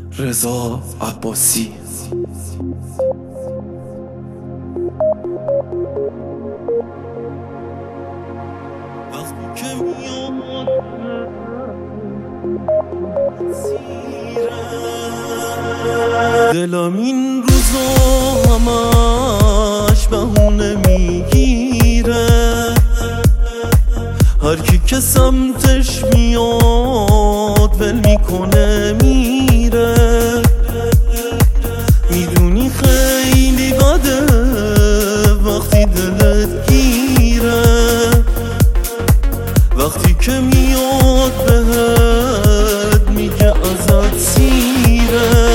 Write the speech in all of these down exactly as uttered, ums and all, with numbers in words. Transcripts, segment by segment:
رضا عباسی. وقتی که میاد دلم این روزا همش بهونه میگیره، هر کی که سمتش میاد ول میکنه میره. میدونی خیلی بده وقتی دلت گیره، وقتی که میاد بهت میگه ازت سیره.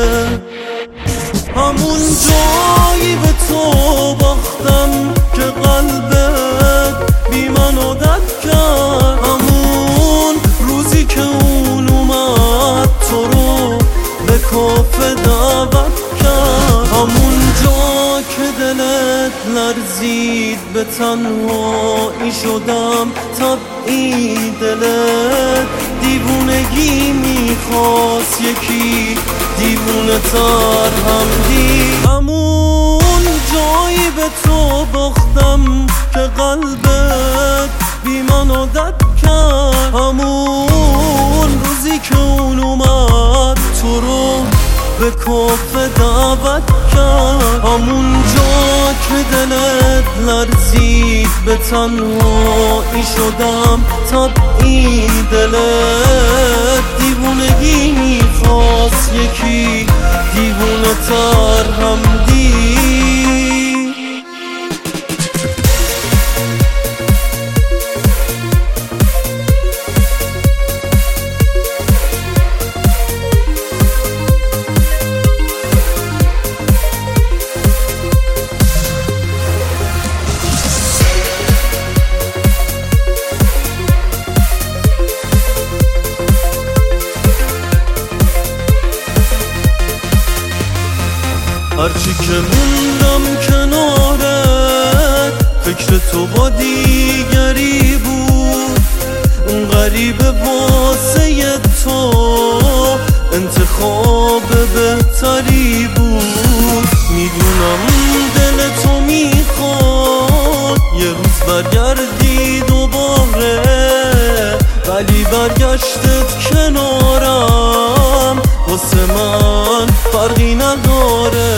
همون جایی به تو باختم که قلبت بی من عادت کرد، همون روزی که اون اومد تو رو به کافه دعوت کرد، همون جا که دلت لرزید به تنهایی شدم طبعی دلت دیوونگی میخواست یکی دیوونه تر هم دید. همون جایی به تو باختم که قلبت بی من عادت کرد، همون روزی که اون اومد تو رو به کافه دعوت کرد، همون جا که دلت لرزید به تنهایی شدم طبعی دلت دیوونگی میخواست یکی دیوونه تر هم دید. هرچی که موندم کنارت فکر تو با دیگری بود، اون غریبه واسه تو انتخاب بهتری بود. میدونم دل تو میخواد یه روز برگردی دوباره، ولی برگشتت کنارم واسه من فرقی نداره.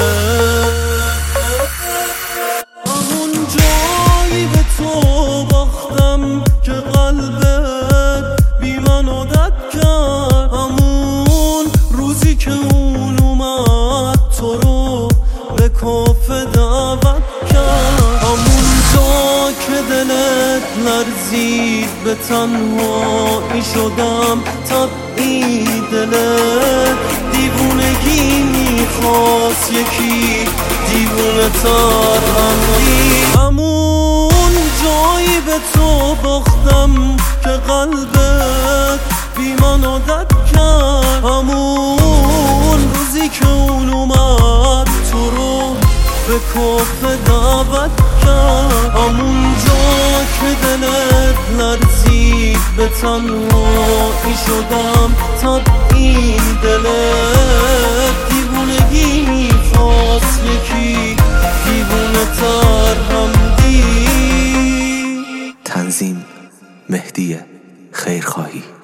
همون جایی به تو باختم که قلبت بی من عادت کرد، همون روزی که اون اومد تو رو به کافه دعوت کرد، همون جا که دلت لرزید به تنهایی شدم طبعی دلت دیوونگی میخواست یکی دیوونه تر هم دید. همون جایی به تو باختم که قلبت بی من عادت کرد، همون روزی که اون اومد تو رو به کافه دعوت کرد، همون جا که دلت لرزید به تنهایی شدم طبعی دلت دیوونگی میخواست یکی دیوونه تر هم دید. تنظیم مهدی خیرخواهی.